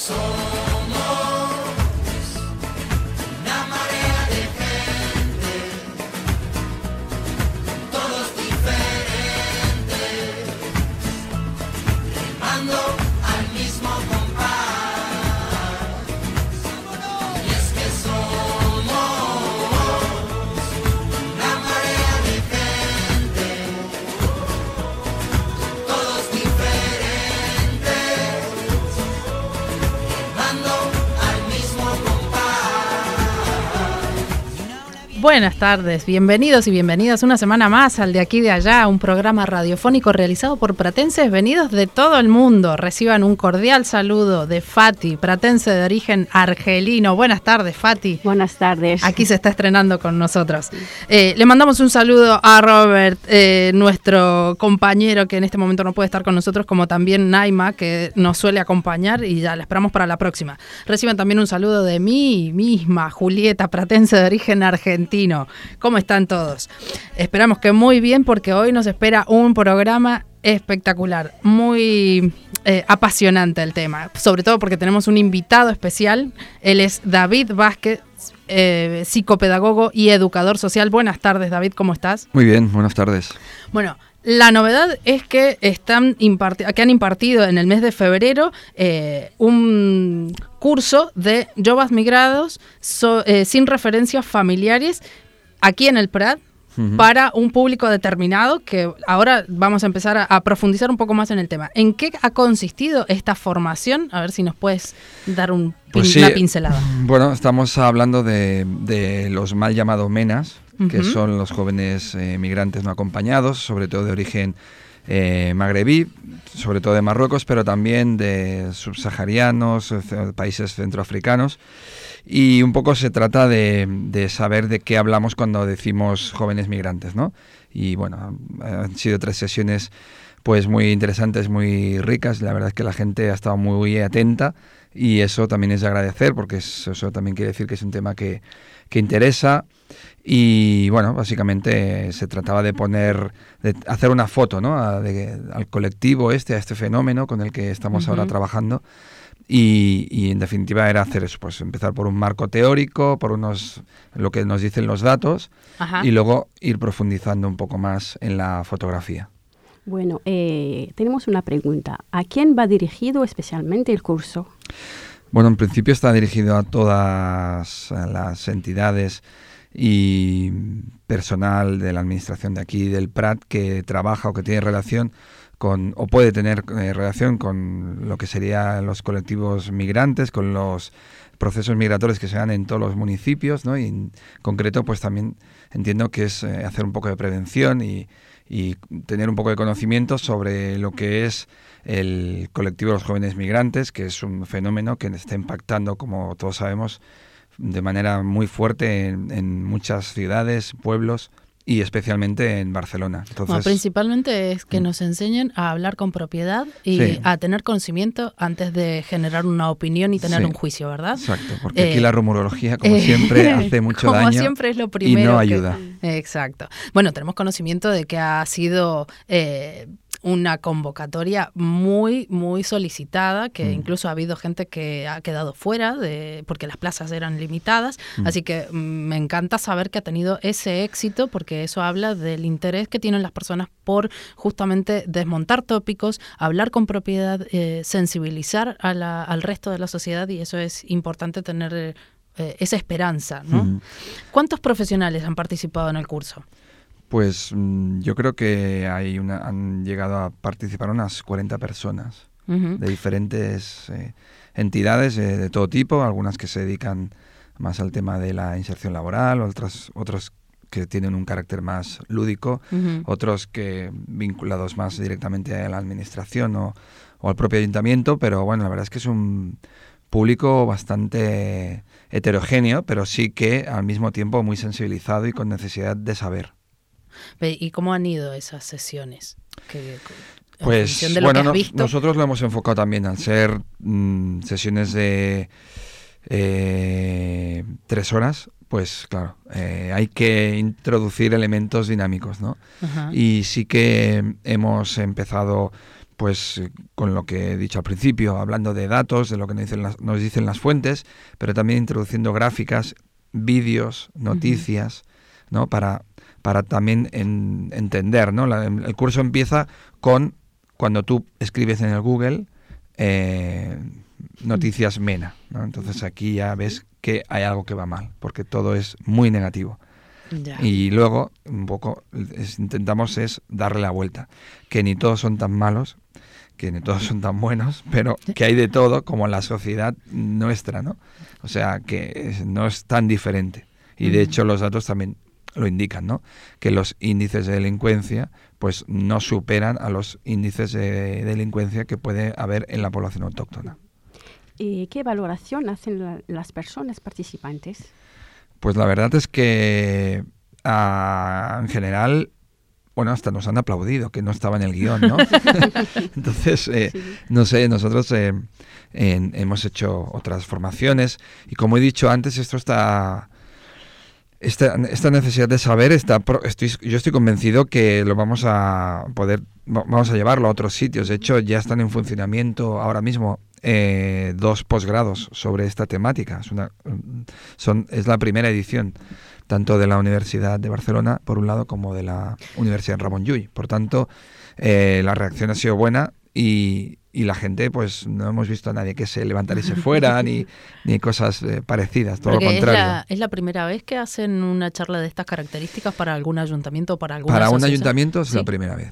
Buenas tardes, bienvenidos y bienvenidas una semana más al De Aquí de Allá, un programa radiofónico realizado por pratenses venidos de todo el mundo. Reciban un cordial saludo de Fati, pratense de origen argelino. Buenas tardes, Fati. Buenas tardes. Aquí se está estrenando con nosotros. Le mandamos un saludo a Robert, nuestro compañero que en este momento no puede estar con nosotros, como también Naima, que nos suele acompañar y ya la esperamos para la próxima. Reciban también un saludo de mí misma, Julieta, pratense de origen argentino. ¿Cómo están todos? Esperamos que muy bien, porque hoy nos espera un programa espectacular, muy apasionante el tema, sobre todo porque tenemos un invitado especial. Él es David Vázquez, psicopedagogo y educador social. Buenas tardes, David, ¿cómo estás? Muy bien, buenas tardes. Bueno, la novedad es que que han impartido en el mes de febrero un curso de yobas migrados sin referencias familiares aquí en el Prat, para un público determinado, que ahora vamos a empezar a profundizar un poco más en el tema. ¿En qué ha consistido esta formación? A ver si nos puedes dar una pincelada. Bueno, estamos hablando de los mal llamados MENAs, que son los jóvenes migrantes no acompañados, sobre todo de origen magrebí, sobre todo de Marruecos, pero también de subsaharianos, países centroafricanos. Y un poco se trata de saber de qué hablamos cuando decimos jóvenes migrantes, ¿no? Y bueno, han sido 3 sesiones pues muy interesantes, muy ricas. La verdad es que la gente ha estado muy atenta y eso también es de agradecer, porque eso también quiere decir que es un tema que interesa. Y bueno, básicamente se trataba de hacer una foto, ¿no? Al colectivo a este fenómeno con el que estamos ahora trabajando. Y en definitiva era hacer eso, pues empezar por un marco teórico, por lo que nos dicen los datos, y luego ir profundizando un poco más en la fotografía. Bueno, tenemos una pregunta. ¿A quién va dirigido especialmente el curso? Bueno, en principio está dirigido a todas las entidades y personal de la administración de aquí, del Prat, que trabaja o que tiene relación o puede tener relación con lo que serían los colectivos migrantes, con los procesos migratorios que se dan en todos los municipios, ¿no? Y en concreto, pues también entiendo que es hacer un poco de prevención y tener un poco de conocimiento sobre lo que es el colectivo de los jóvenes migrantes, que es un fenómeno que está impactando, como todos sabemos, de manera muy fuerte en muchas ciudades, pueblos, y especialmente en Barcelona. Entonces, bueno, principalmente es que nos enseñen a hablar con propiedad y a tener conocimiento antes de generar una opinión y tener un juicio, ¿verdad? Exacto, porque aquí la rumorología, como siempre, hace mucho daño, como siempre es lo primero y no ayuda. Exacto. Bueno, tenemos conocimiento de que ha sido una convocatoria muy, muy solicitada, que incluso ha habido gente que ha quedado fuera porque las plazas eran limitadas, así que me encanta saber que ha tenido ese éxito, porque eso habla del interés que tienen las personas por justamente desmontar tópicos, hablar con propiedad, sensibilizar al resto de la sociedad, y eso es importante tener esa esperanza, ¿no? ¿Cuántos profesionales han participado en el curso? Pues yo creo que han llegado a participar unas 40 personas de diferentes entidades de todo tipo, algunas que se dedican más al tema de la inserción laboral, otros que tienen un carácter más lúdico, otros que vinculados más directamente a la administración o al propio ayuntamiento, pero bueno, la verdad es que es un público bastante heterogéneo, pero sí que al mismo tiempo muy sensibilizado y con necesidad de saber. ¿Y cómo han ido esas sesiones? Pues bueno, nosotros lo hemos enfocado también al ser sesiones de 3 horas, pues claro, hay que introducir elementos dinámicos, ¿no? Y sí que hemos empezado pues con lo que he dicho al principio, hablando de datos, de lo que nos dicen las fuentes, pero también introduciendo gráficas, vídeos, noticias, ¿no? Para también entender, ¿no? El curso empieza con cuando tú escribes en el Google noticias MENA, ¿no? Entonces aquí ya ves que hay algo que va mal, porque todo es muy negativo. Ya. Y luego un poco intentamos darle la vuelta, que ni todos son tan malos, que ni todos son tan buenos, pero que hay de todo como en la sociedad nuestra, ¿no? O sea, que no es tan diferente. Y de hecho los datos también lo indican, ¿no? Que los índices de delincuencia pues no superan a los índices de delincuencia que puede haber en la población autóctona. ¿Qué valoración hacen las personas participantes? Pues la verdad es que en general, bueno, hasta nos han aplaudido, que no estaba en el guión, ¿no? Entonces, no sé, nosotros hemos hecho otras formaciones y como he dicho antes, esta necesidad de saber yo estoy convencido que lo vamos a llevarlo a otros sitios. De hecho, ya están en funcionamiento ahora mismo 2 posgrados sobre esta temática. Es la primera edición, tanto de la Universidad de Barcelona, por un lado, como de la Universidad Ramon Llull. Por tanto, la reacción ha sido buena y la gente, pues no hemos visto a nadie que se levantara y se fuera, ni cosas parecidas, todo lo contrario. ¿Es la primera vez que hacen una charla de estas características para algún ayuntamiento o para alguna Para asociación? un ayuntamiento es ¿Sí? la primera vez.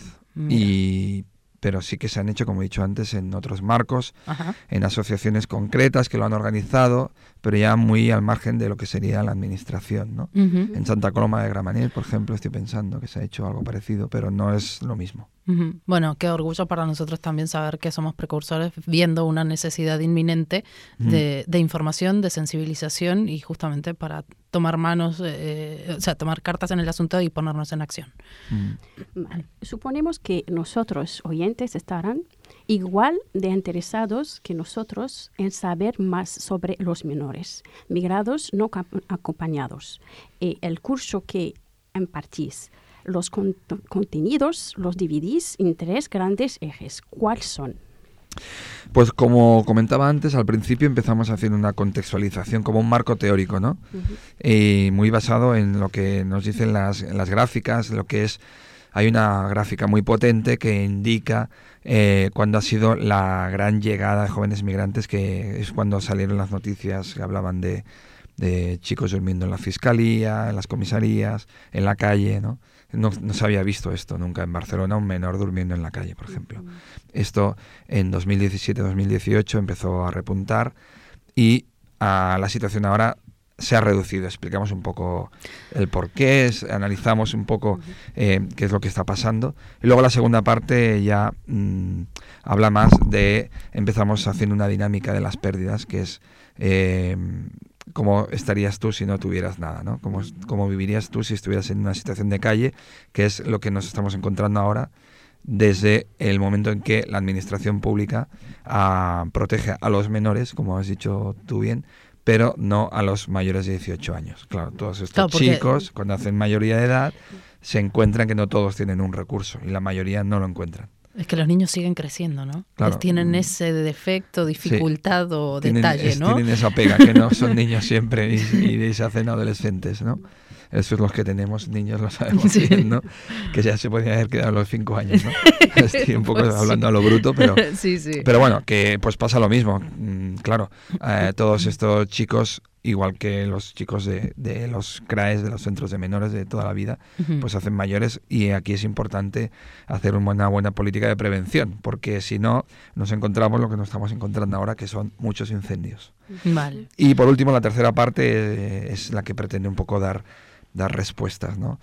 Pero sí que se han hecho, como he dicho antes, en otros marcos, en asociaciones concretas que lo han organizado, pero ya muy al margen de lo que sería la administración, ¿no? En Santa Coloma de Gramenet, por ejemplo, estoy pensando que se ha hecho algo parecido, pero no es lo mismo. Bueno, qué orgullo para nosotros también saber que somos precursores viendo una necesidad inminente de información, de sensibilización y justamente para tomar tomar cartas en el asunto y ponernos en acción. Vale. Suponemos que nosotros, oyentes, estarán igual de interesados que nosotros en saber más sobre los menores, migrados no acompañados. El curso que impartís, los contenidos los dividís en 3 grandes ejes. ¿Cuáles son? Pues como comentaba antes, al principio empezamos haciendo una contextualización como un marco teórico, ¿no? Y muy basado en lo que nos dicen las gráficas, hay una gráfica muy potente que indica cuándo ha sido la gran llegada de jóvenes migrantes, que es cuando salieron las noticias que hablaban de chicos durmiendo en la fiscalía, en las comisarías, en la calle, ¿no? No se había visto esto nunca en Barcelona, un menor durmiendo en la calle, por ejemplo. Esto en 2017-2018 empezó a repuntar y la situación ahora se ha reducido. Explicamos un poco el porqué, analizamos un poco qué es lo que está pasando. Y luego la segunda parte ya habla más empezamos haciendo una dinámica de las pérdidas, que es cómo estarías tú si no tuvieras nada, ¿no? Cómo vivirías tú si estuvieras en una situación de calle, que es lo que nos estamos encontrando ahora desde el momento en que la administración pública protege a los menores, como has dicho tú bien, pero no a los mayores de 18 años. Claro, todos estos chicos, cuando hacen mayoría de edad, se encuentran que no todos tienen un recurso y la mayoría no lo encuentran. Es que los niños siguen creciendo, ¿no? Claro. Tienen ese defecto, dificultad o detalle, ¿no? Tienen esa pega, que no son niños siempre y se hacen adolescentes, ¿no? Esos los que tenemos niños lo sabemos bien, ¿no? Que ya se podían haber quedado a los 5 años, ¿no? Estoy un poco hablando a lo bruto, pero pero bueno, que pues pasa lo mismo. Claro, todos estos chicos, igual que los chicos de los CRAES, de los centros de menores de toda la vida, pues hacen mayores, y aquí es importante hacer una buena política de prevención, porque si no nos encontramos lo que nos estamos encontrando ahora, que son muchos incendios. Vale. Y por último, la tercera parte es la que pretende un poco dar respuestas, ¿no?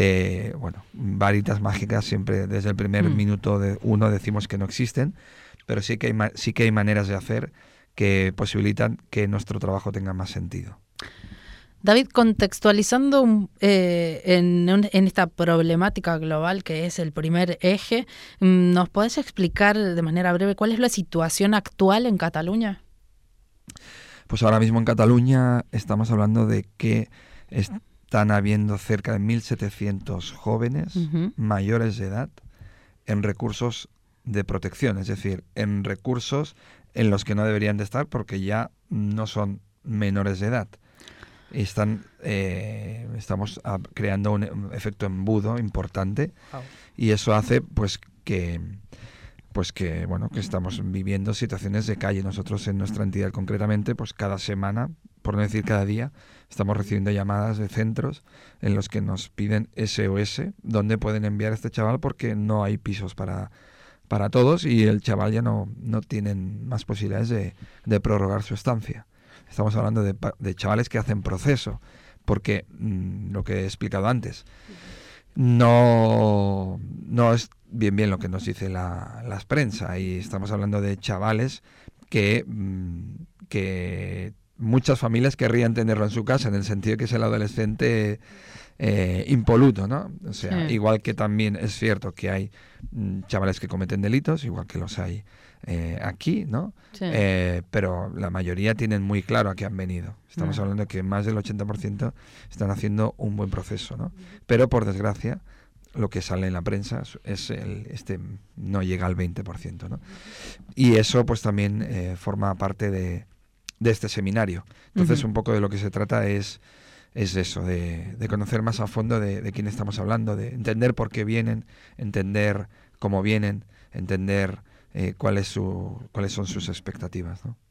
Varitas mágicas siempre desde el primer minuto de uno decimos que no existen, pero sí que hay maneras de hacer que posibilitan que nuestro trabajo tenga más sentido. David, contextualizando en esta problemática global que es el primer eje, ¿nos podés explicar de manera breve cuál es la situación actual en Cataluña? Pues ahora mismo en Cataluña estamos hablando de que están habiendo cerca de 1.700 jóvenes mayores de edad en recursos de protección, es decir, en recursos en los que no deberían de estar porque ya no son menores de edad. Estamos creando un efecto embudo importante y eso hace pues que estamos viviendo situaciones de calle. Nosotros en nuestra entidad concretamente, pues cada semana, por no decir cada día, estamos recibiendo llamadas de centros en los que nos piden SOS, donde pueden enviar a este chaval porque no hay pisos para todos y el chaval ya no tienen más posibilidades de prorrogar su estancia. Estamos hablando de chavales que hacen proceso, porque lo que he explicado antes, no es bien lo que nos dice la prensa, y estamos hablando de chavales que muchas familias querrían tenerlo en su casa, en el sentido que es el adolescente impoluto, ¿no? O sea, sí. Igual que también es cierto que hay chavales que cometen delitos, igual que los hay aquí, ¿no? Sí. Pero la mayoría tienen muy claro a qué han venido. Estamos hablando de que más del 80% están haciendo un buen proceso, ¿no? Pero por desgracia, lo que sale en la prensa es no llega al 20%, ¿no? Y eso pues también forma parte de este seminario. Entonces un poco de lo que se trata es eso, de conocer más a fondo de quién estamos hablando, de entender por qué vienen, entender cómo vienen, entender cuáles son sus expectativas, ¿no?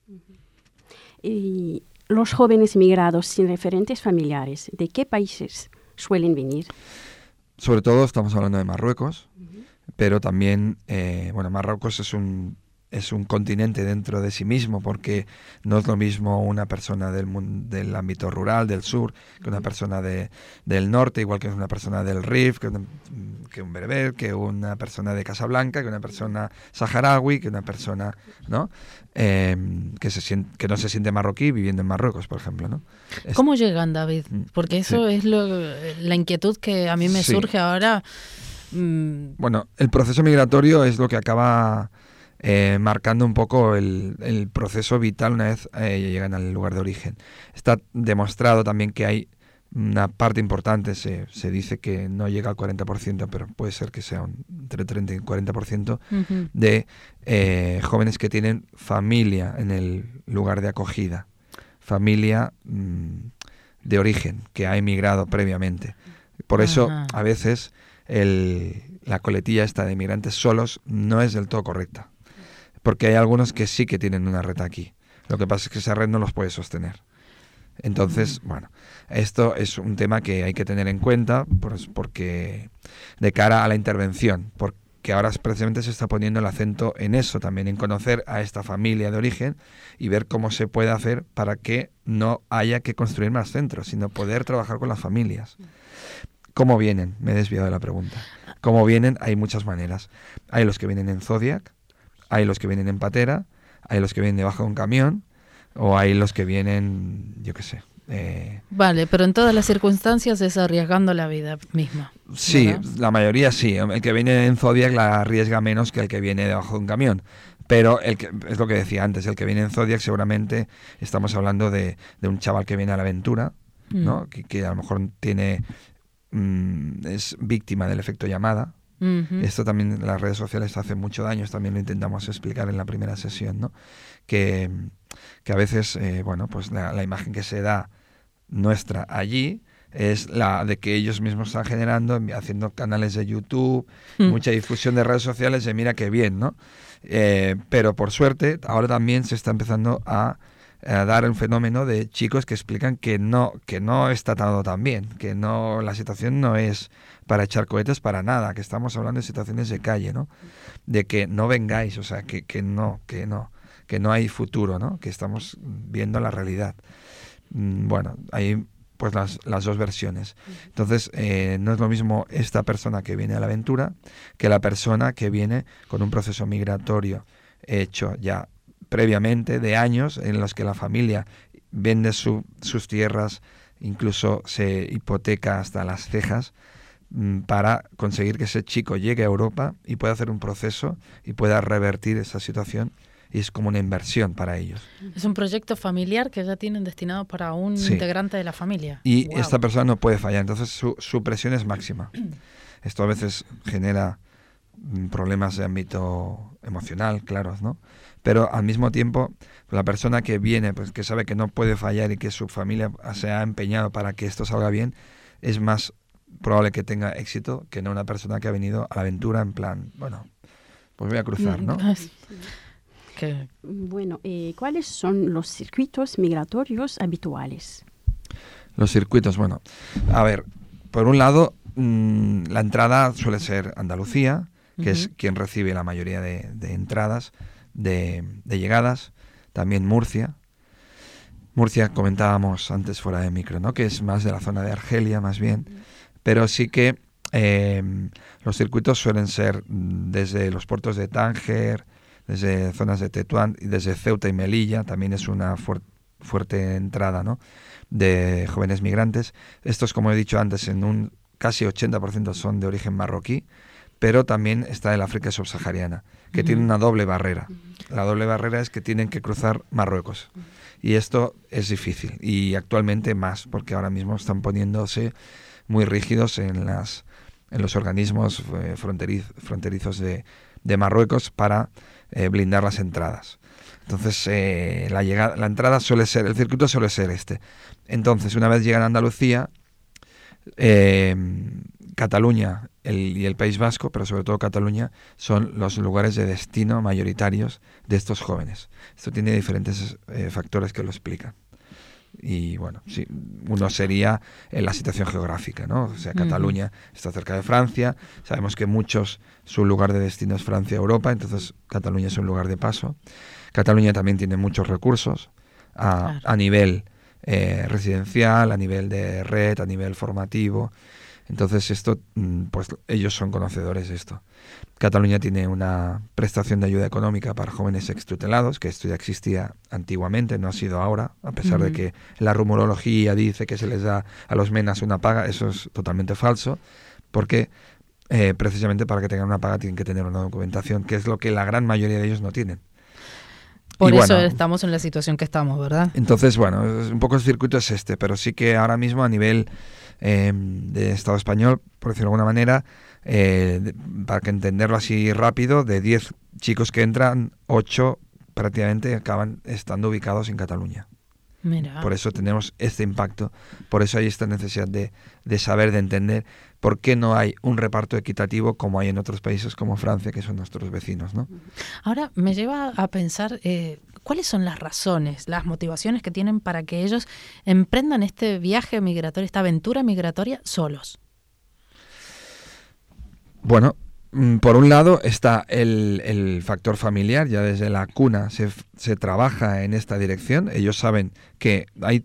Y los jóvenes migrados sin referentes familiares, ¿de qué países suelen venir? Sobre todo estamos hablando de Marruecos, pero también, Marruecos es un continente dentro de sí mismo, porque no es lo mismo una persona del ámbito rural, del sur, que una persona del norte, igual que una persona del Rif, que un berber, que una persona de Casablanca, que una persona saharaui, que una persona, ¿no? Que no se siente marroquí viviendo en Marruecos, por ejemplo, ¿no? ¿Cómo llegan, David? Porque eso es la inquietud que a mí me surge ahora. Bueno, el proceso migratorio es lo que acaba marcando un poco el proceso vital una vez llegan al lugar de origen. Está demostrado también que hay una parte importante, se dice que no llega al 40%, pero puede ser que sea entre 30 y 40% de jóvenes que tienen familia en el lugar de acogida, familia de origen, que ha emigrado previamente. Por eso, a veces, la coletilla esta de migrantes solos no es del todo correcta. Porque hay algunos que sí que tienen una red aquí. Lo que pasa es que esa red no los puede sostener. Entonces, esto es un tema que hay que tener en cuenta porque de cara a la intervención, porque ahora precisamente se está poniendo el acento en eso también, en conocer a esta familia de origen y ver cómo se puede hacer para que no haya que construir más centros, sino poder trabajar con las familias. ¿Cómo vienen? Me he desviado de la pregunta. ¿Cómo vienen? Hay muchas maneras. Hay los que vienen en Zodiac, hay los que vienen en patera, hay los que vienen debajo de un camión, o hay los que vienen, yo qué sé. Vale, pero en todas las circunstancias es arriesgando la vida misma. Sí, ¿verdad? La mayoría sí. El que viene en Zodiac la arriesga menos que el que viene debajo de un camión. Pero es lo que decía antes, el que viene en Zodiac seguramente estamos hablando de un chaval que viene a la aventura, ¿no? Que a lo mejor es víctima del efecto llamada. Esto también en las redes sociales hace mucho daño, también lo intentamos explicar en la primera sesión, ¿no? Que a veces, la imagen que se da nuestra allí es la de que ellos mismos están generando, haciendo canales de YouTube, mucha difusión de redes sociales de mira qué bien, ¿no? Pero por suerte ahora también se está empezando a dar un fenómeno de chicos que explican que no está todo tan bien, que no, la situación no es para echar cohetes para nada, que estamos hablando de situaciones de calle, ¿no? De que no vengáis, o sea, que no hay futuro, ¿no? Que estamos viendo la realidad. Hay pues las dos versiones. Entonces, no es lo mismo esta persona que viene a la aventura que la persona que viene con un proceso migratorio hecho ya previamente, de años, en los que la familia vende sus tierras, incluso se hipoteca hasta las cejas para conseguir que ese chico llegue a Europa y pueda hacer un proceso y pueda revertir esa situación, y es como una inversión para ellos. Es un proyecto familiar que ya tienen destinado para un integrante de la familia. Y esta persona no puede fallar, entonces su presión es máxima. Esto a veces genera problemas de ámbito emocional, claros, ¿no? Pero al mismo tiempo, la persona que viene, pues que sabe que no puede fallar y que su familia se ha empeñado para que esto salga bien, es más probable que tenga éxito que no una persona que ha venido a la aventura en plan, bueno, pues voy a cruzar, ¿no? Bueno, ¿cuáles son los circuitos migratorios habituales? Los circuitos, bueno, a ver, por un lado, la entrada suele ser Andalucía, que es quien recibe la mayoría de entradas, de llegadas, también Murcia. Murcia comentábamos antes fuera de micro, ¿no? Que es más de la zona de Argelia, más bien, pero sí que los circuitos suelen ser desde los puertos de Tánger, desde zonas de Tetuán y desde Ceuta y Melilla, también es una fuerte entrada, ¿no? De jóvenes migrantes. Estos, como he dicho antes, en un casi 80% son de origen marroquí, pero también está el África subsahariana, que tiene una doble barrera. La doble barrera es que tienen que cruzar Marruecos. Y esto es difícil, y actualmente más, porque ahora mismo están poniéndose muy rígidos en los organismos fronterizos de Marruecos para blindar las entradas. Entonces, la entrada suele ser, el circuito suele ser este. Entonces, una vez llegan a Andalucía, Cataluña y el País Vasco, pero sobre todo Cataluña, son los lugares de destino mayoritarios de estos jóvenes. Esto tiene diferentes factores que lo explican. Y bueno, sí, uno sería la situación geográfica, ¿no? O sea, Cataluña está cerca de Francia, sabemos que su lugar de destino es Francia-Europa, entonces Cataluña es un lugar de paso. Cataluña también tiene muchos recursos a nivel residencial, a nivel de red, a nivel formativo. Entonces esto, pues ellos son conocedores de esto. Cataluña tiene una prestación de ayuda económica para jóvenes extutelados, que esto ya existía antiguamente, no ha sido ahora, a pesar de que la rumorología dice que se les da a los menas una paga. Eso es totalmente falso, porque precisamente para que tengan una paga tienen que tener una documentación, que es lo que la gran mayoría de ellos no tienen. Por eso estamos en la situación que estamos, ¿verdad? Entonces, bueno, un poco el circuito es este, pero sí que ahora mismo a nivel de Estado español, por decirlo de alguna manera, para que entenderlo así rápido, de 10 chicos que entran, 8 prácticamente acaban estando ubicados en Cataluña. Mira. Por eso tenemos este impacto, por eso hay esta necesidad de saber, de entender por qué no hay un reparto equitativo como hay en otros países como Francia, que son nuestros vecinos, ¿no? Ahora me lleva a pensar cuáles son las razones, las motivaciones que tienen para que ellos emprendan este viaje migratorio, esta aventura migratoria solos. Bueno, por un lado está el factor familiar. Ya desde la cuna se trabaja en esta dirección. Ellos saben que hay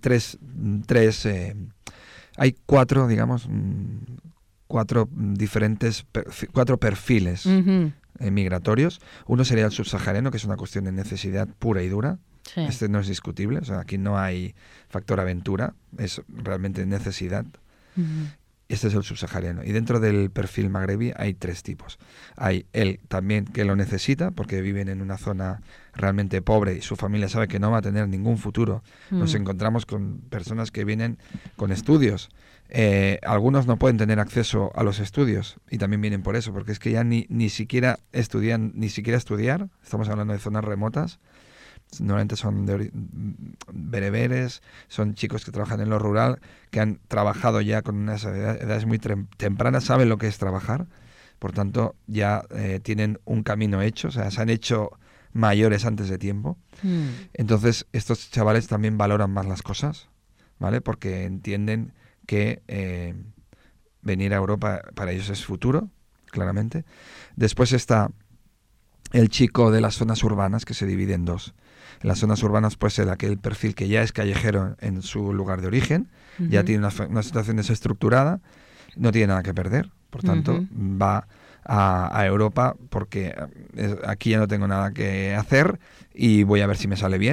hay cuatro, digamos, cuatro perfiles migratorios. Uno sería el subsahariano, que es una cuestión de necesidad pura y dura. Sí. Este no es discutible, o sea, aquí no hay factor aventura, es realmente necesidad. Este es el subsahariano. Y dentro del perfil magrebí hay 3 tipos. Hay el también que lo necesita, porque viven en una zona realmente pobre y su familia sabe que no va a tener ningún futuro. Nos encontramos con personas que vienen con estudios. Algunos no pueden tener acceso a los estudios y también vienen por eso, porque es que ya ni siquiera estudiar, estamos hablando de zonas remotas. Normalmente son bereberes, son chicos que trabajan en lo rural, que han trabajado ya con unas edades muy tempranas, saben lo que es trabajar, por tanto ya tienen un camino hecho, o sea, se han hecho mayores antes de tiempo. Entonces estos chavales también valoran más las cosas, ¿vale? Porque entienden que venir a Europa para ellos es futuro, claramente. Después está el chico de las zonas urbanas, que se divide en 2. En las zonas urbanas puede ser aquel perfil que ya es callejero en su lugar de origen, ya tiene una situación desestructurada, no tiene nada que perder, por tanto va a Europa porque aquí ya no tengo nada que hacer y voy a ver si me sale bien.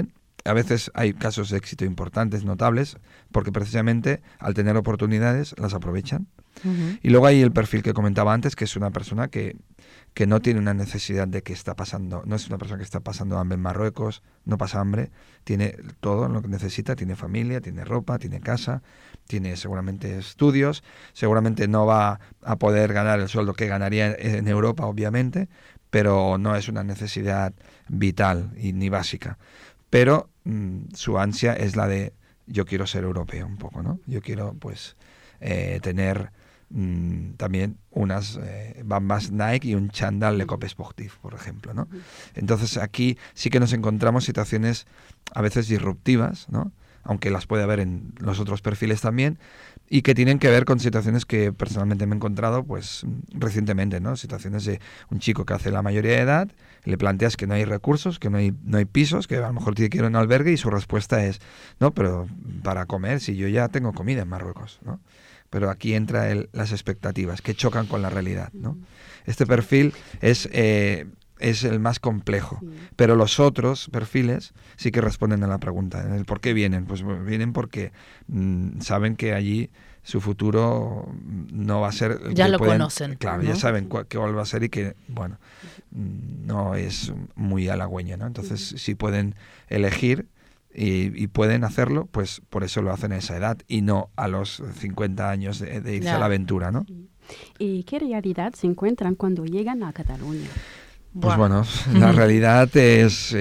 a veces hay casos de éxito importantes, notables, porque precisamente al tener oportunidades las aprovechan. Uh-huh. Y luego hay el perfil que comentaba antes, que es una persona que no tiene una necesidad de que está pasando, no es una persona que está pasando hambre en Marruecos, no pasa hambre, tiene todo lo que necesita, tiene familia, tiene ropa, tiene casa, tiene seguramente estudios, seguramente no va a poder ganar el sueldo que ganaría en Europa, obviamente, pero no es una necesidad vital y ni básica. Pero su ansia es la de yo quiero ser europeo un poco, ¿no? Yo quiero pues tener también unas bambas Nike y un chándal Le Coq Sportif, por ejemplo, ¿no? Entonces aquí sí que nos encontramos situaciones a veces disruptivas, ¿no? Aunque las puede haber en los otros perfiles también, y que tienen que ver con situaciones que personalmente me he encontrado pues recientemente, ¿no? Situaciones de un chico que hace la mayoría de edad, le planteas que no hay recursos, que no hay pisos, que a lo mejor tiene que ir a un albergue, y su respuesta es, no, pero para comer, si yo ya tengo comida en Marruecos, ¿no? Pero aquí entra las expectativas que chocan con la realidad, ¿no? Este perfil es el más complejo, pero los otros perfiles sí que responden a la pregunta. ¿El por qué vienen? Pues vienen porque saben que allí su futuro no va a ser... Ya lo conocen. Claro, ¿no? Ya saben cuál va a ser y que, bueno, no es muy halagüeño, ¿no? Entonces, si pueden elegir y pueden hacerlo, pues por eso lo hacen a esa edad y no a los 50 años de irse a la aventura, ¿no? ¿Y qué realidad se encuentran cuando llegan a Cataluña? Pues bueno, la realidad es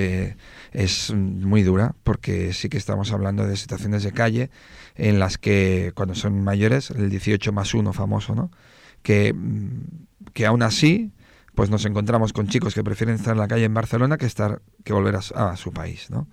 muy dura, porque sí que estamos hablando de situaciones de calle en las que cuando son mayores, el 18+1 famoso, ¿no? Que aún así pues nos encontramos con chicos que prefieren estar en la calle en Barcelona que volver a su país, ¿no?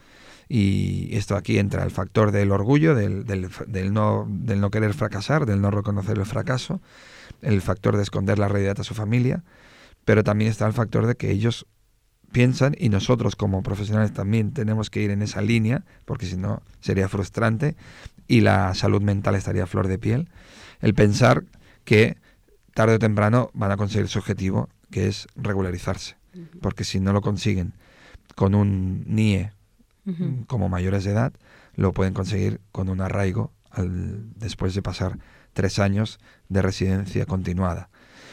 Y esto aquí entra el factor del orgullo, del no querer fracasar, del no reconocer el fracaso, el factor de esconder la realidad a su familia, pero también está el factor de que ellos piensan, y nosotros como profesionales también tenemos que ir en esa línea, porque si no sería frustrante y la salud mental estaría a flor de piel, el pensar que tarde o temprano van a conseguir su objetivo, que es regularizarse, porque si no lo consiguen con un NIE como mayores de edad, lo pueden conseguir con un arraigo después de pasar 3 años de residencia continuada.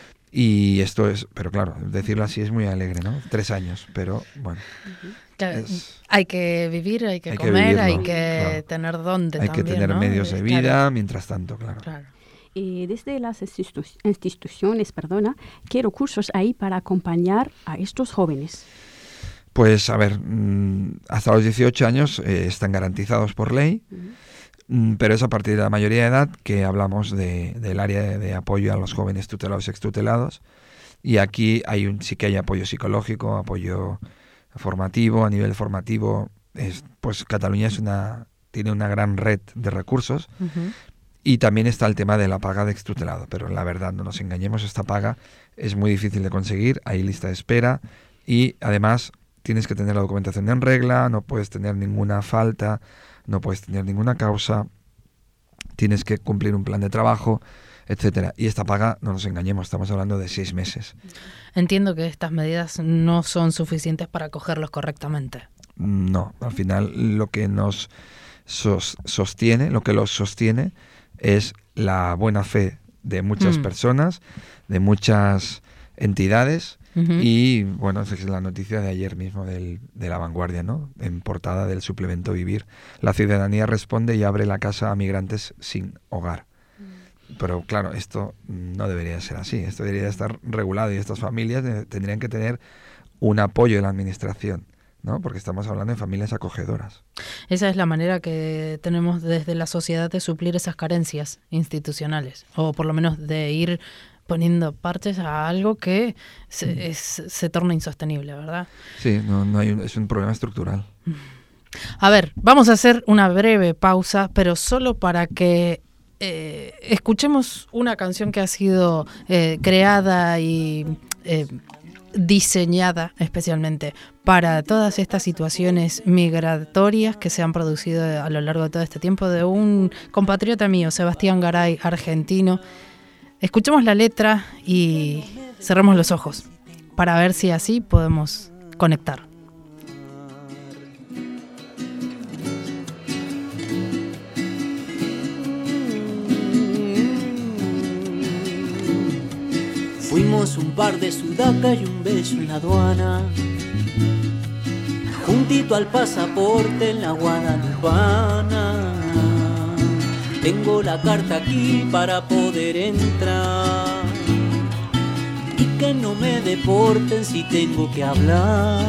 Y esto es, pero claro, decirlo así es muy alegre, ¿no? 3 años, pero bueno. Claro, hay que vivir, hay que comer, hay que tener dónde hay también, que tener, ¿no? medios de vida, mientras tanto, claro. Desde las instituciones, ¿qué recursos hay para acompañar a estos jóvenes? Pues, a ver, hasta los 18 años están garantizados por ley, pero es a partir de la mayoría de edad que hablamos del área de apoyo a los jóvenes tutelados y extutelados, y aquí sí que hay apoyo psicológico, apoyo formativo. A nivel formativo, pues Cataluña tiene una gran red de recursos, y también está el tema de la paga de extutelado, pero la verdad, no nos engañemos, esta paga es muy difícil de conseguir, hay lista de espera, y además tienes que tener la documentación en regla, no puedes tener ninguna falta, no puedes tener ninguna causa, tienes que cumplir un plan de trabajo, etcétera. Y esta paga, no nos engañemos, estamos hablando de 6 meses. Entiendo que estas medidas no son suficientes para acogerlos correctamente. No, al final lo que nos sostiene, es la buena fe de muchas personas, de muchas entidades. Y bueno, esa es la noticia de ayer mismo de La Vanguardia, ¿no? En portada del suplemento Vivir. La ciudadanía responde y abre la casa a migrantes sin hogar. Pero claro, esto no debería ser así. Esto debería estar regulado, y estas familias tendrían que tener un apoyo de la administración, ¿no? Porque estamos hablando de familias acogedoras. Esa es la manera que tenemos desde la sociedad de suplir esas carencias institucionales, o por lo menos de ir poniendo parches a algo que se torna insostenible, ¿verdad? Sí, es un problema estructural. A ver, vamos a hacer una breve pausa, pero solo para que escuchemos una canción que ha sido creada y diseñada especialmente para todas estas situaciones migratorias que se han producido a lo largo de todo este tiempo, de un compatriota mío, Sebastián Garay, argentino. Escuchemos la letra y cerremos los ojos para ver si así podemos conectar. Fuimos un par de sudacas y un beso en la aduana, juntito al pasaporte en la Guadalupana. Tengo la carta aquí para poder entrar y que no me deporten si tengo que hablar.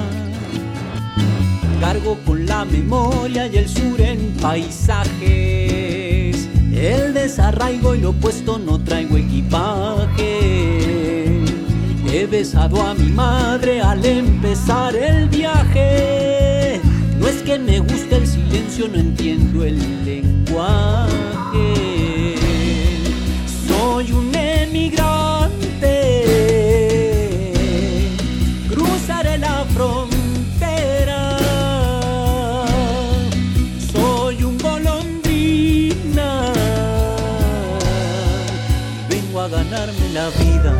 Cargo con la memoria y el sur en paisajes, el desarraigo y lo opuesto, no traigo equipaje. He besado a mi madre al empezar el viaje. No es que me guste el silencio, no entiendo el lenguaje. Soy un emigrante, cruzaré la frontera. Soy un golondrina, vengo a ganarme la vida.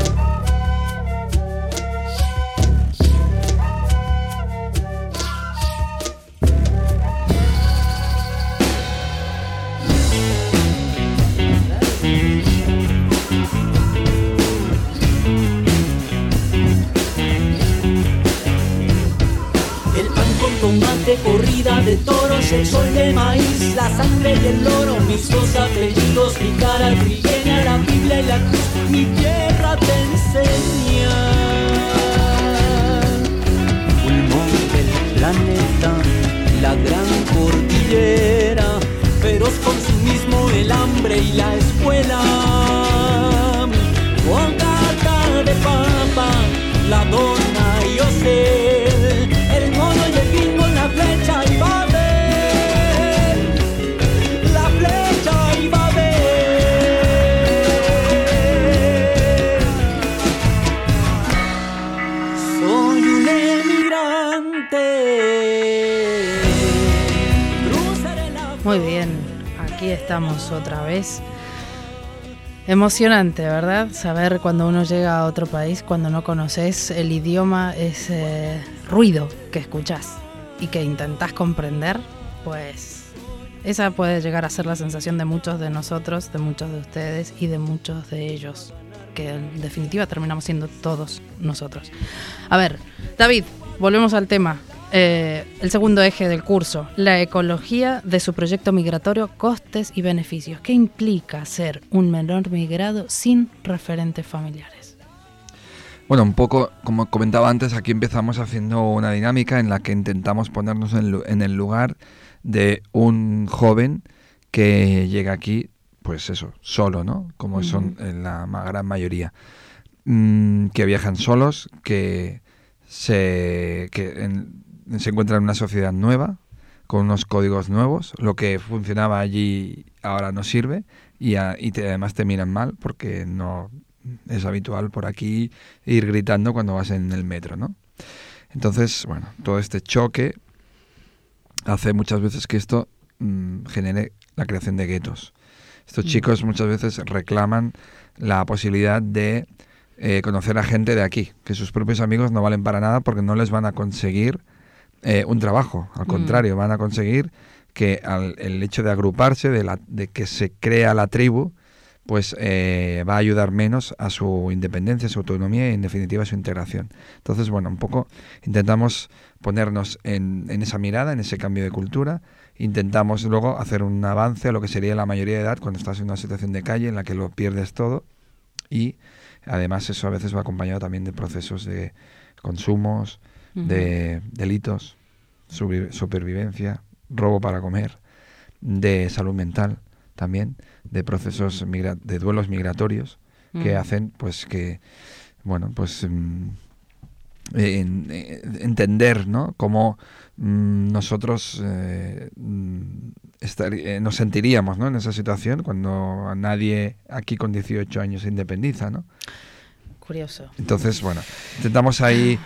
Tomate, corrida de toros, el sol de maíz, la sangre y el oro, mis dos apellidos, mi cara trigueña, la Biblia y la cruz, mi tierra te enseña. Pulmón del planeta, la gran cordillera, feroz consumismo, el hambre y la escuela. Bocata de papa, la dona y yo sé, el mono y el bingo, la flecha y va a ver, la flecha y va a ver. Soy un emigrante. Muy bien, aquí estamos otra vez. Emocionante, ¿verdad? Saber cuando uno llega a otro país, cuando no conoces el idioma, ese ruido que escuchás y que intentás comprender, pues esa puede llegar a ser la sensación de muchos de nosotros, de muchos de ustedes y de muchos de ellos, que en definitiva terminamos siendo todos nosotros. A ver, David, volvemos al tema. El segundo eje del curso, la ecología de su proyecto migratorio, costes y beneficios. ¿Qué implica ser un menor migrado sin referentes familiares? Bueno, un poco como comentaba antes, aquí empezamos haciendo una dinámica en la que intentamos ponernos en el lugar de un joven que llega aquí, pues eso, solo, ¿no? Como son en la gran mayoría, que viajan solos, que se encuentran en una sociedad nueva, con unos códigos nuevos. Lo que funcionaba allí ahora no sirve y además te miran mal porque no es habitual por aquí ir gritando cuando vas en el metro, ¿no? Entonces, bueno, todo este choque hace muchas veces que esto genere la creación de guetos. Estos chicos muchas veces reclaman la posibilidad de conocer a gente de aquí, que sus propios amigos no valen para nada porque no les van a conseguir un trabajo. Al contrario, van a conseguir que el hecho de agruparse, de que se crea la tribu, pues va a ayudar menos a su independencia, a su autonomía y en definitiva a su integración. Entonces, bueno, un poco intentamos ponernos en esa mirada, en ese cambio de cultura. Intentamos luego hacer un avance a lo que sería la mayoría de edad cuando estás en una situación de calle en la que lo pierdes todo, y además eso a veces va acompañado también de procesos de consumos, de delitos, supervivencia, robo para comer, de salud mental también, de procesos de duelos migratorios que hacen pues que, bueno, pues entender, ¿no?, cómo nosotros nos sentiríamos, ¿no?, en esa situación cuando nadie aquí con 18 años se independiza, ¿no? Curioso. Entonces, bueno, intentamos ahí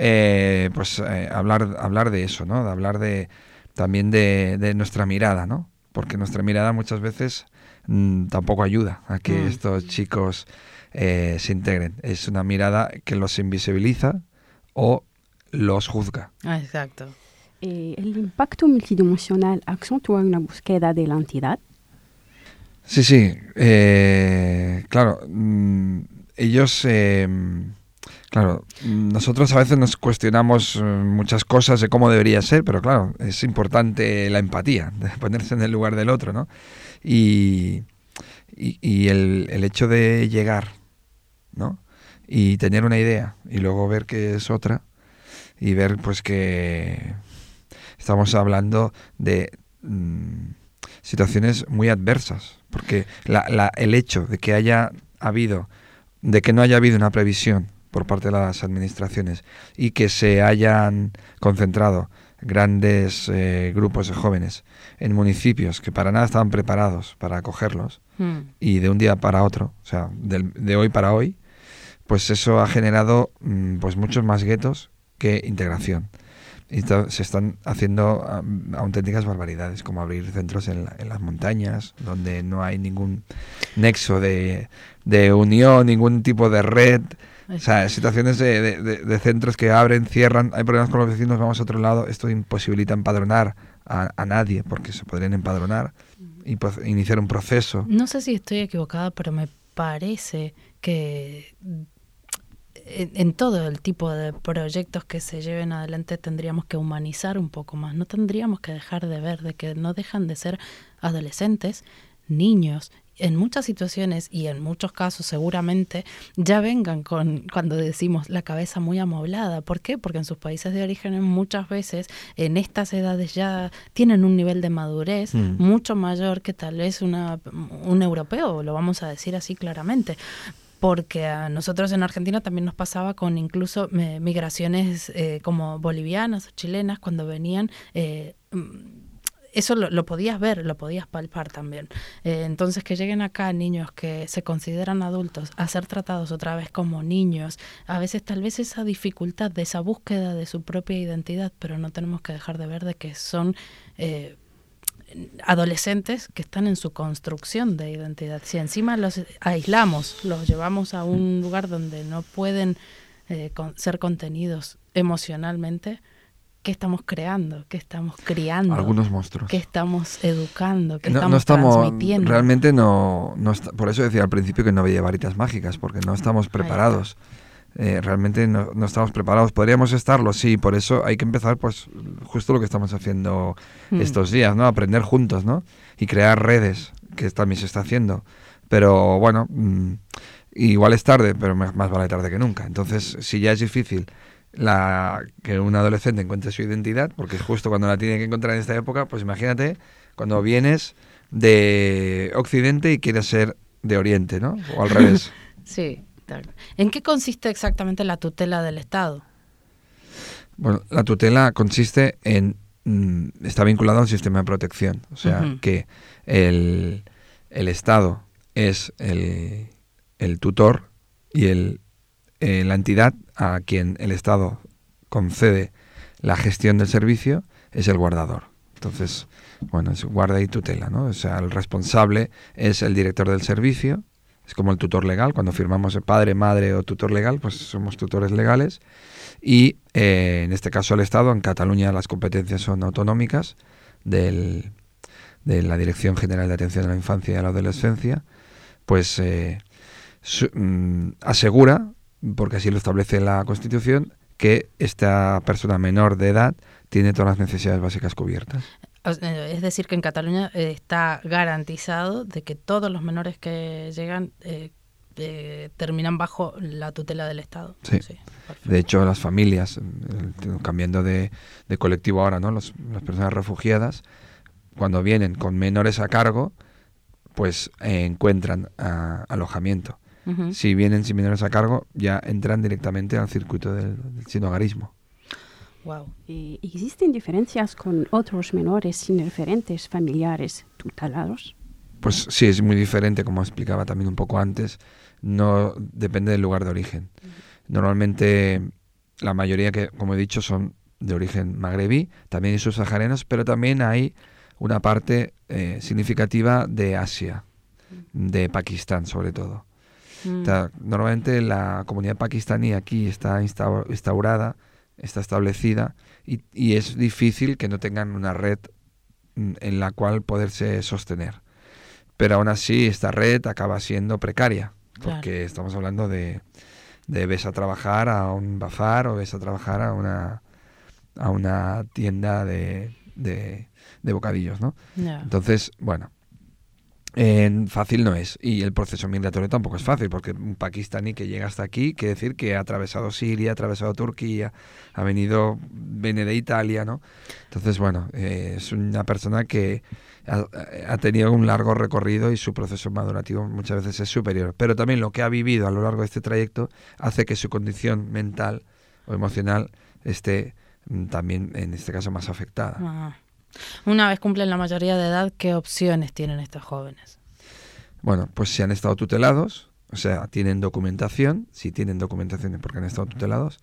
hablar de eso, ¿no? De hablar también de nuestra mirada, ¿no? Porque nuestra mirada muchas veces tampoco ayuda a que estos chicos se integren. Es una mirada que los invisibiliza o los juzga. Exacto. El impacto multidimensional acentúa una búsqueda de la entidad. Sí, claro. ellos, claro, nosotros a veces nos cuestionamos muchas cosas de cómo debería ser, pero claro, es importante la empatía, de ponerse en el lugar del otro, ¿no? Y el hecho de llegar, ¿no? Y tener una idea y luego ver que es otra y ver pues que estamos hablando de situaciones muy adversas, porque el hecho de que no haya habido una previsión por parte de las administraciones y que se hayan concentrado grandes grupos de jóvenes en municipios que para nada estaban preparados para acogerlos y de un día para otro, o sea, de hoy para hoy, pues eso ha generado pues muchos más guetos que integración. Y se están haciendo auténticas barbaridades, como abrir centros en las montañas, donde no hay ningún nexo de unión, ningún tipo de red. O sea, situaciones de centros que abren, cierran, hay problemas con los vecinos, vamos a otro lado. Esto imposibilita empadronar a nadie, porque se podrían empadronar y iniciar un proceso. No sé si estoy equivocada, pero me parece que en todo el tipo de proyectos que se lleven adelante tendríamos que humanizar un poco más. No tendríamos que dejar de ver de que no dejan de ser adolescentes, niños, en muchas situaciones y en muchos casos seguramente ya vengan cuando decimos la cabeza muy amoblada. ¿Por qué? Porque en sus países de origen muchas veces en estas edades ya tienen un nivel de madurez mucho mayor que tal vez un europeo, lo vamos a decir así claramente. Porque a nosotros en Argentina también nos pasaba con incluso migraciones como bolivianas o chilenas cuando venían. Eso lo podías ver, lo podías palpar también. Entonces, que lleguen acá niños que se consideran adultos a ser tratados otra vez como niños, a veces tal vez esa dificultad de esa búsqueda de su propia identidad, pero no tenemos que dejar de ver de que son adolescentes que están en su construcción de identidad. Si encima los aislamos, los llevamos a un lugar donde no pueden ser contenidos emocionalmente, ¿qué estamos creando? ¿Qué estamos criando? Algunos monstruos. ¿Qué estamos educando? ¿Qué estamos transmitiendo? Realmente no por eso decía al principio que no veía varitas mágicas, porque no estamos preparados. Realmente no estamos preparados. ¿Podríamos estarlo? Sí, por eso hay que empezar pues justo lo que estamos haciendo estos días, ¿no? Aprender juntos, ¿no? Y crear redes, que también se está haciendo. Pero bueno, igual es tarde, pero más vale tarde que nunca. Entonces, si ya es difícil que un adolescente encuentre su identidad, porque es justo cuando la tiene que encontrar en esta época, pues imagínate cuando vienes de Occidente y quieres ser de Oriente, ¿no? O al revés. Sí. ¿En qué consiste exactamente la tutela del Estado? Bueno, la tutela consiste en está vinculada a un sistema de protección, o sea que el Estado es el tutor y la entidad a quien el Estado concede la gestión del servicio es el guardador. Entonces, bueno, es guarda y tutela, ¿no? O sea, el responsable es el director del servicio. Es como el tutor legal, cuando firmamos padre, madre o tutor legal, pues somos tutores legales. Y en este caso el Estado, en Cataluña las competencias son autonómicas de la Dirección General de Atención a la Infancia y a la Adolescencia, pues asegura, porque así lo establece la Constitución, que esta persona menor de edad tiene todas las necesidades básicas cubiertas. Es decir, que en Cataluña está garantizado de que todos los menores que llegan terminan bajo la tutela del Estado. Sí. De hecho, las familias, cambiando de colectivo ahora, ¿no? Las personas refugiadas, cuando vienen con menores a cargo, pues encuentran alojamiento. Si vienen sin menores a cargo, ya entran directamente al circuito del sinhogarismo. Wow. ¿Existen diferencias con otros menores sin referentes familiares tutelados? Pues sí, es muy diferente, como explicaba también un poco antes. No depende del lugar de origen. Normalmente la mayoría, que como he dicho, son de origen magrebí, también hay subsaharianos, pero también hay una parte significativa de Asia, de Pakistán sobre todo. O sea, normalmente la comunidad pakistaní aquí está instaurada, está establecida y es difícil que no tengan una red en la cual poderse sostener. Pero aún así esta red acaba siendo precaria, porque estamos hablando de ves a trabajar a un bazar o ves a trabajar a una tienda de bocadillos, ¿no? Yeah. Entonces, bueno, fácil no es. Y el proceso migratorio tampoco es fácil, porque un pakistaní que llega hasta aquí quiere decir que ha atravesado Siria, ha atravesado Turquía, viene de Italia, ¿no? Entonces, bueno, es una persona que ha tenido un largo recorrido y su proceso madurativo muchas veces es superior. Pero también lo que ha vivido a lo largo de este trayecto hace que su condición mental o emocional esté también, en este caso, más afectada. Ah. Una vez cumplen la mayoría de edad, ¿qué opciones tienen estos jóvenes? Bueno, pues si han estado tutelados, o sea, tienen documentación, si tienen documentación es porque han estado tutelados,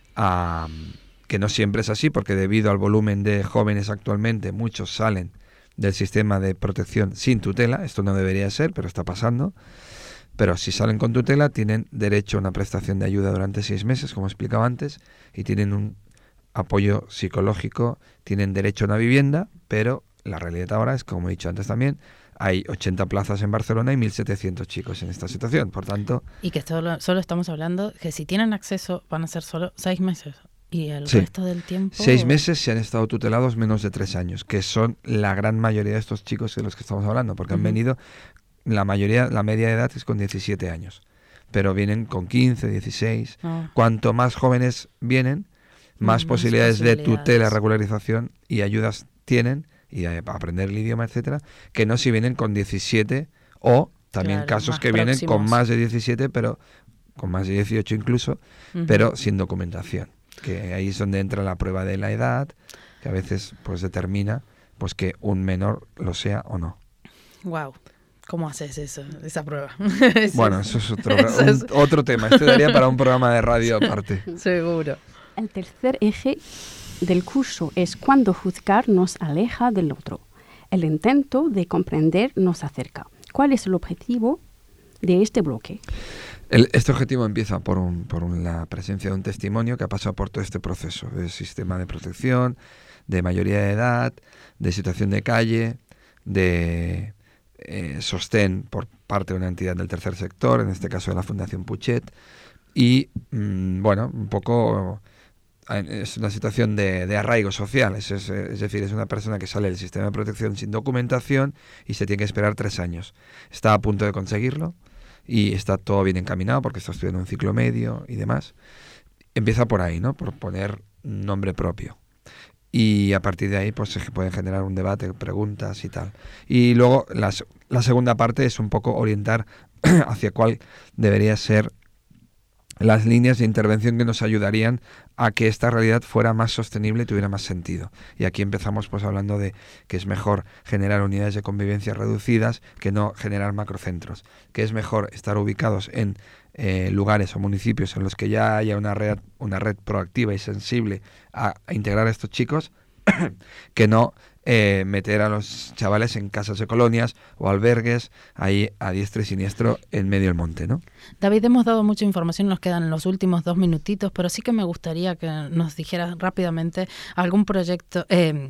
que no siempre es así, porque debido al volumen de jóvenes actualmente, muchos salen del sistema de protección sin tutela. Esto no debería ser, pero está pasando. Pero si salen con tutela, tienen derecho a una prestación de ayuda durante 6 meses, como explicaba antes, y tienen un apoyo psicológico, tienen derecho a una vivienda, pero la realidad ahora es, como he dicho antes también, hay 80 plazas en Barcelona y 1.700 chicos en esta situación, por tanto... Y que solo estamos hablando que si tienen acceso van a ser solo 6 meses y el Sí. resto del tiempo... 6 meses si han estado tutelados menos de 3 años, que son la gran mayoría de estos chicos de los que estamos hablando, porque han venido, la media de edad es con 17 años, pero vienen con 15, 16. Ah. Cuanto más jóvenes vienen, más posibilidades de tutela, regularización y ayudas tienen, y para aprender el idioma, etcétera, que no si vienen con 17 o también Claro, casos más que vienen con próximos. más de 17, pero con más de 18 incluso, pero sin documentación. Que ahí es donde entra la prueba de la edad, que a veces pues determina pues que un menor lo sea o no. Wow. ¿Cómo haces esa prueba? Bueno, eso es otro tema. Esto daría para un programa de radio aparte. Seguro. El tercer eje del curso es cuando juzgar nos aleja del otro. El intento de comprender nos acerca. ¿Cuál es el objetivo de este bloque? Este objetivo empieza por la presencia de un testimonio que ha pasado por todo este proceso de sistema de protección, de mayoría de edad, de situación de calle, de sostén por parte de una entidad del tercer sector, en este caso de la Fundación Puchet, y bueno, un poco es una situación de arraigo social, es decir, es una persona que sale del sistema de protección sin documentación y se tiene que esperar 3 años. Está a punto de conseguirlo y está todo bien encaminado porque está estudiando un ciclo medio y demás. Empieza por ahí, ¿no? Por poner nombre propio. Y a partir de ahí pues se pueden generar un debate, preguntas y tal. Y luego la segunda parte es un poco orientar hacia cuál debería ser las líneas de intervención que nos ayudarían a que esta realidad fuera más sostenible y tuviera más sentido. Y aquí empezamos pues hablando de que es mejor generar unidades de convivencia reducidas que no generar macrocentros, que es mejor estar ubicados en lugares o municipios en los que ya haya una red proactiva y sensible a integrar a estos chicos, que no meter a los chavales en casas de colonias o albergues ahí a diestro y siniestro en medio del monte, ¿no? David, hemos dado mucha información, nos quedan los últimos 2 minutitos, pero sí que me gustaría que nos dijeras rápidamente algún proyecto,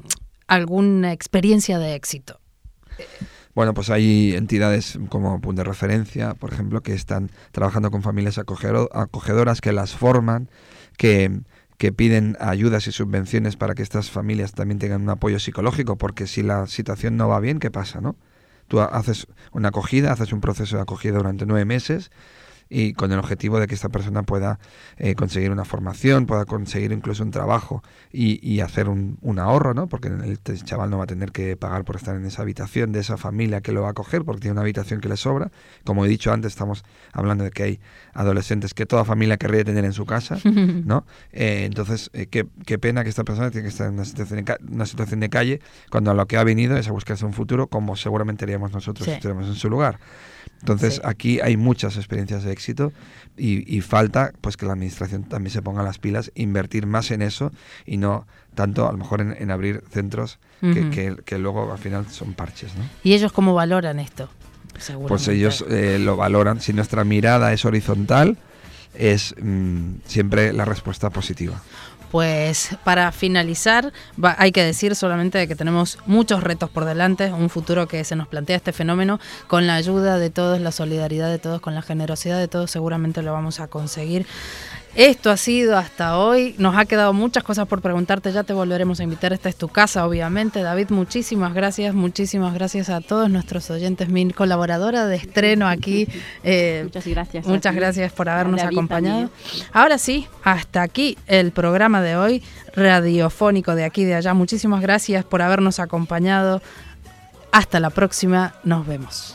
alguna experiencia de éxito. Bueno, pues hay entidades como Punto de Referencia, por ejemplo, que están trabajando con familias acogedoras, que las forman, que piden ayudas y subvenciones para que estas familias también tengan un apoyo psicológico, porque si la situación no va bien, ¿qué pasa, no? Tú haces una acogida, haces un proceso de acogida durante 9 meses y con el objetivo de que esta persona pueda conseguir una formación, pueda conseguir incluso un trabajo y hacer un ahorro, ¿no? Porque el chaval no va a tener que pagar por estar en esa habitación de esa familia que lo va a acoger porque tiene una habitación que le sobra. Como he dicho antes, estamos hablando de que hay adolescentes que toda familia querría tener en su casa, ¿no? Entonces, qué pena que esta persona tiene que estar en una situación de calle cuando a lo que ha venido es a buscarse un futuro, como seguramente haríamos nosotros si estuviéramos en su lugar. Entonces, aquí hay muchas experiencias de éxito y falta pues que la administración también se ponga las pilas, invertir más en eso y no tanto a lo mejor en abrir centros que luego al final son parches, ¿no? ¿Y ellos cómo valoran esto? Pues ellos lo valoran. Si nuestra mirada es horizontal, es siempre la respuesta positiva. pues para finalizar hay que decir solamente de que tenemos muchos retos por delante, un futuro que se nos plantea este fenómeno, con la ayuda de todos, la solidaridad de todos, con la generosidad de todos, seguramente lo vamos a conseguir. Esto ha sido hasta hoy, nos ha quedado muchas cosas por preguntarte, ya te volveremos a invitar, esta es tu casa obviamente. David, muchísimas gracias a todos nuestros oyentes, mi colaboradora de estreno aquí. Muchas gracias. Muchas gracias por habernos acompañado. Ahora sí, hasta aquí el programa de hoy, radiofónico de aquí y de allá. Muchísimas gracias por habernos acompañado. Hasta la próxima, nos vemos.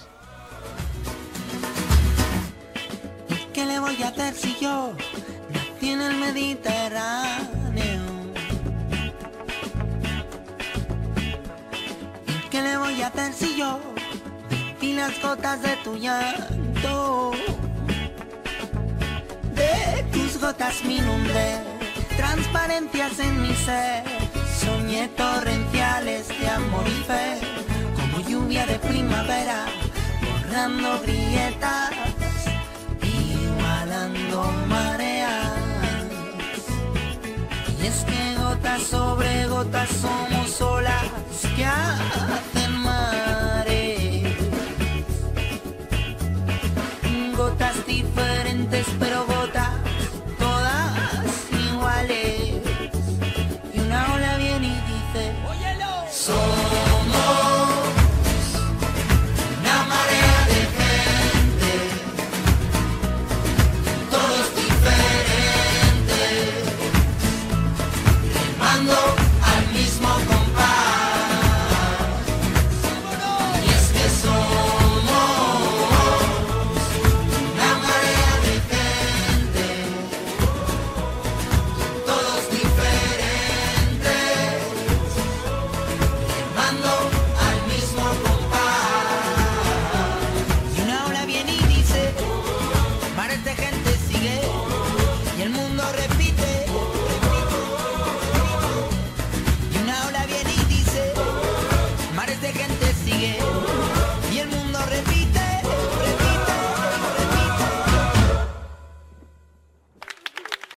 ¿Qué le voy a hacer si yo nací en el Mediterráneo? ¿Qué le voy a hacer si yo vi las gotas de tu llanto? De tus gotas me inundé, transparencias en mi ser, soñé torrenciales de amor y fe, como lluvia de primavera, borrando grietas, igualando mareas. Y es que gotas sobre gotas somos olas que hacen